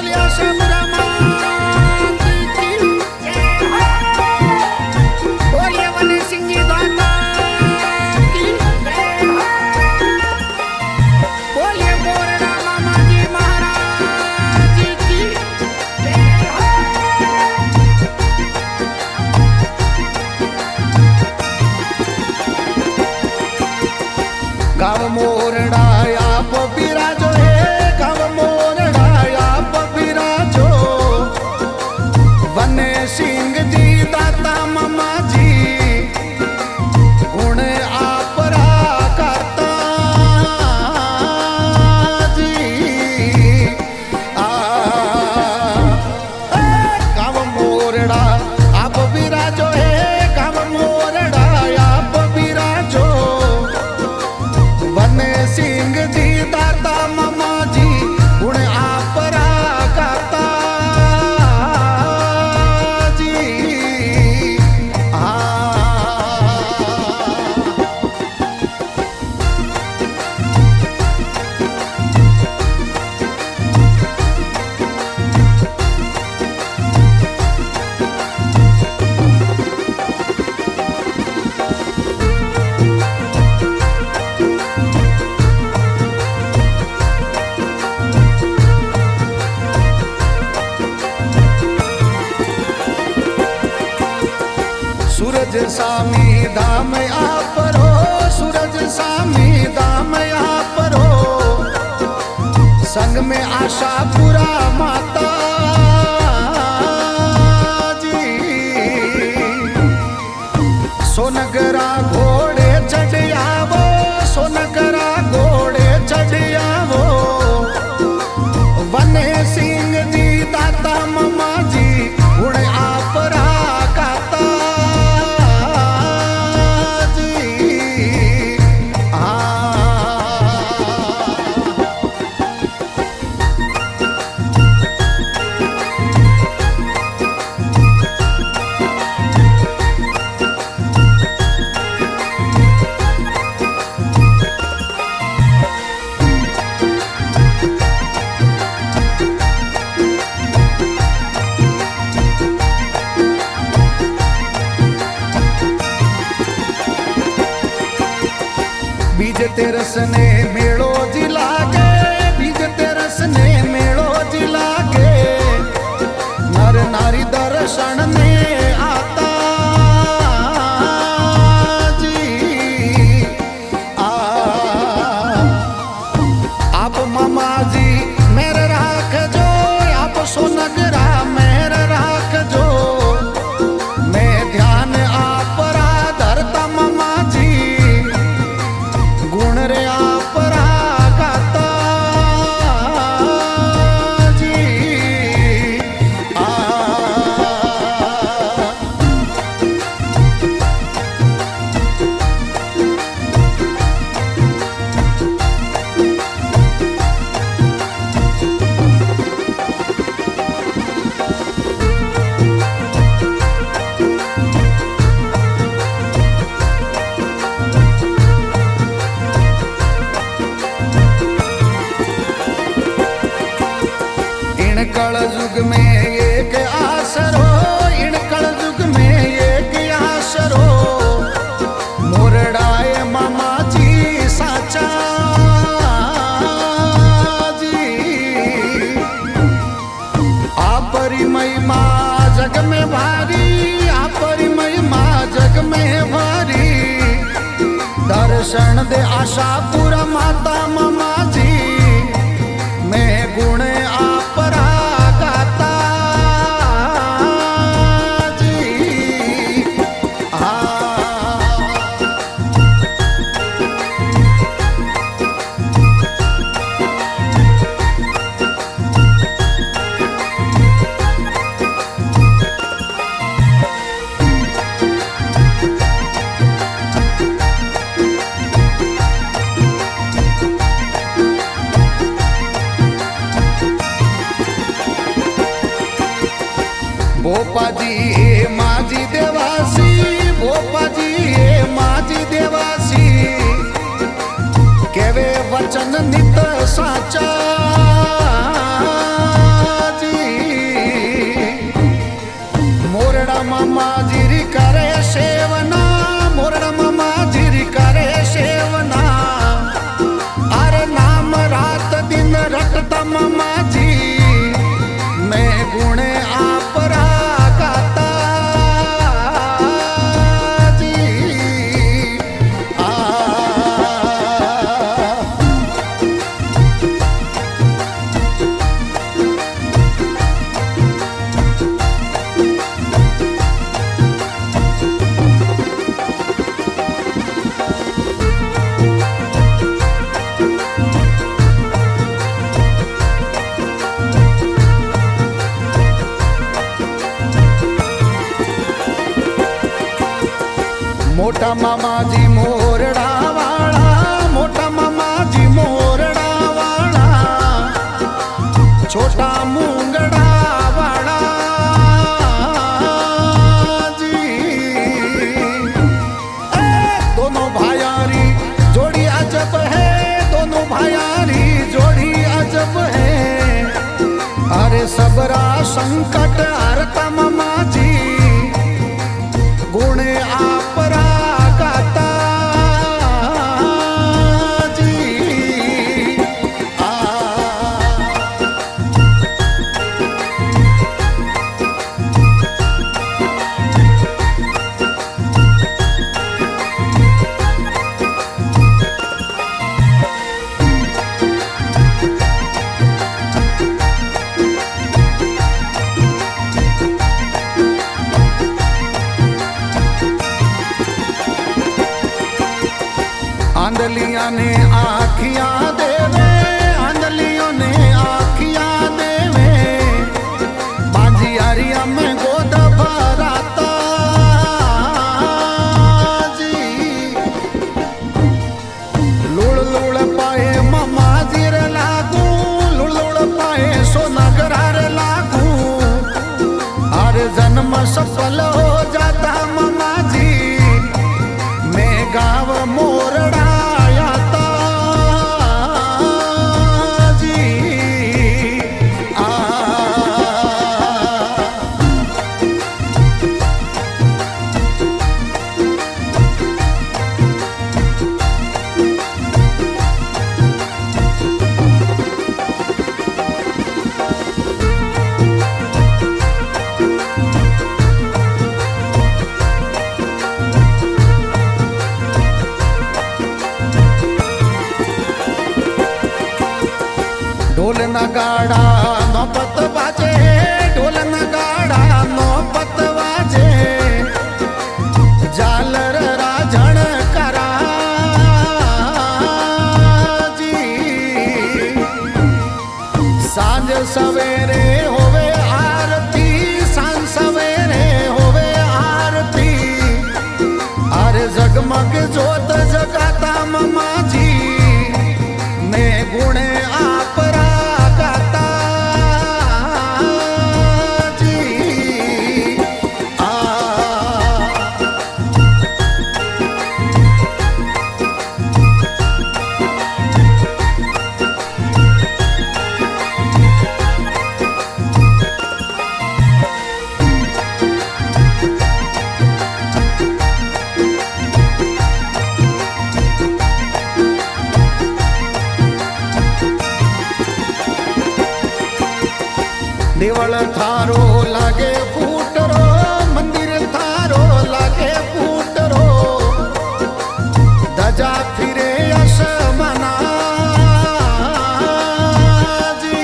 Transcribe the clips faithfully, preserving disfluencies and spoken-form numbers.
बोलिया शंभुरा मात की बोलिए वन सिंह जी दाता की बोलिए बोरडा मामा जी महाराज की गाँव मोरडा आप बिराजो है गाँव मोरडा आप बिराजो वन सिंह जी दाता मामा जी गुण आप करता जी आ गाँव मोरडा आप बिराजो है गाँव मोरडा आप बिराजो वन सिंह जी दाता मामा जी गुण आप करता जी हाँ सूरज सामी दाम आप रो सूरज सामी दाम आप रो संग में आशा पूरा माता जी सोनगरा घोड़े चढ़ियावो सोनगरा घोड़े चढ़ियावो वन सिंह जी दाता मामा जी गुण आप करता बीज तेरस ने मेड़ो जी लागे बीज तेरस ने मेड़ो जी लागे नर नारी दर्शन ने आता जी आ आप मामा जी मेरे राख जो आप सोनगरा मेरे राख जो मैं ध्यान आप धरता मामा जी गुण रे आप करता जी आ कल युग में एक आसरो इन कल युग में एक आसरो मोरडाए मामा जी साचा जी आपरी महिमा जग में भारी आपरी महिमा जग में भारी दर्शन दे आशा पूरा माता मामा जी मैं गुण आप भोपा जी ए माजी देवासी भोपा जी ए माजी देवासी केवे वचन नित साचा મોટા મામાજી મોરડા વાળા, મોટા મામાજી મોરડા વાળા, છોટા મુંગડા વાળા જી। दोनों भायारी जोड़ी अजब है, दोनों भायारी जोड़ी अजब है। अरे सबरा संकट हरता मामाजी, गुणे आपरा गाता जी। आ आंधलिया ने आखियां देवे, आंधलियों ने आखियां देवे, बांजियारिया में गोद भराता जी। लुड़ लुड़ पाए मामा जीर लागू, लुड़ लुड़ पाए सोनगरार लागू। अरे जन्म सफल हो जाता मामा जी, मैं गाँव मोरड़ा ढोल नगाड़ा नौबत बाजे, ढोल नगाड़ा नौबत बाजे, झालर राजण करा जी। सांझ सवेरे होवे आरती, सांझ सवेरे होवे आरती। अरे जगमग जोत जगाता मामा जी, मैं गुणे आपरा गाता जी। आ देवल थारो लागे फूटरो, मंदिर थारो लागे फूटरो, धजा फिरे आसमाना जी।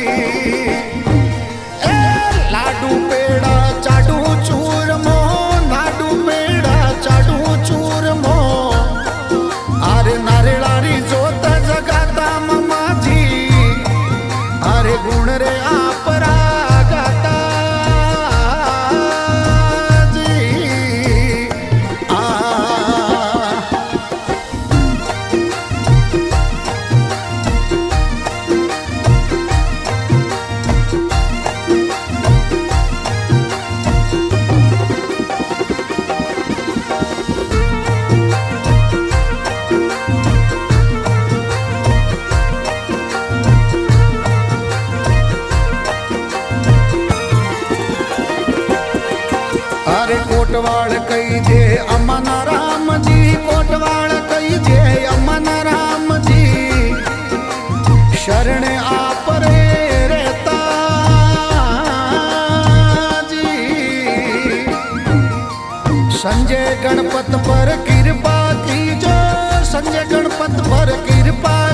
ए लाडू पेड़ा चाडू चूरमो, लाडू पेड़ा चाडू चूरमो। अरे नारेलारी जोत जगाता मामा जी, अरे गुण रे आपरा अरे कोटवाड़ कही जे अमन राम जी, कोटवाड़ कही जे अमन राम जी। शरण आप रे रहता जी। संजय गणपत पर कृपा कीजो, संजय गणपत पर कृपा